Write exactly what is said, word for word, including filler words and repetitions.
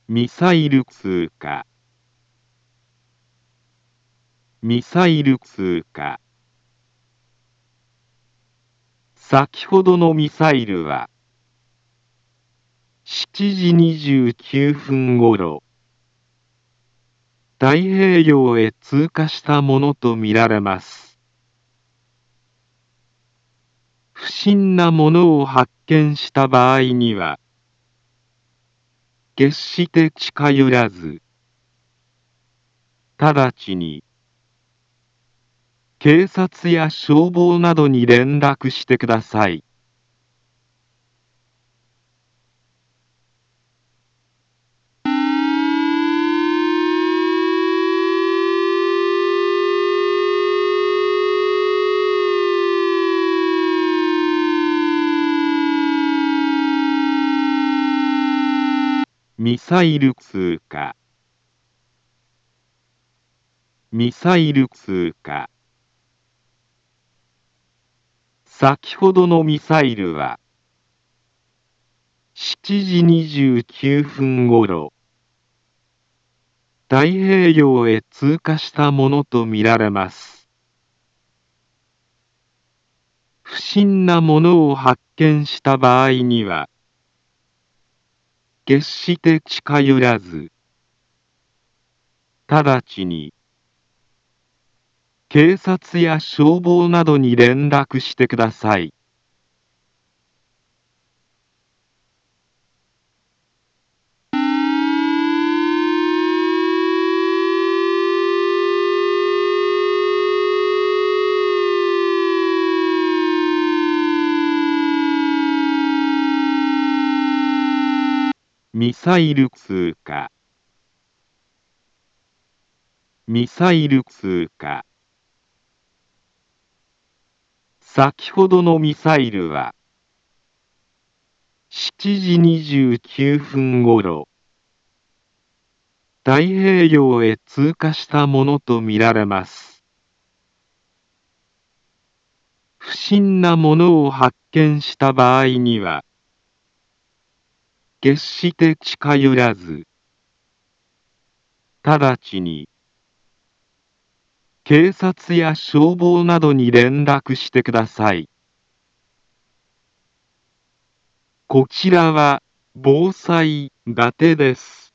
ミサイル通過、ミサイル通過。先ほどのミサイルはしちじにじゅうきゅうふんごろ太平洋へ通過したものとみられます。不審なものを発見した場合には、決して近寄らず、直ちに警察や消防などに連絡してください。ミサイル通過、ミサイル通過。先ほどのミサイルはしちじにじゅうきゅうふんごろ太平洋へ通過したものとみられます。不審なものを発見した場合には、決して近寄らず、直ちに警察や消防などに連絡してください。ミサイル通過、ミサイル通過。先ほどのミサイルはしちじにじゅうきゅうふんごろ太平洋へ通過したものとみられます。不審なものを発見した場合には、決して近寄らず、直ちに警察や消防などに連絡してください。こちらは防災伊達です。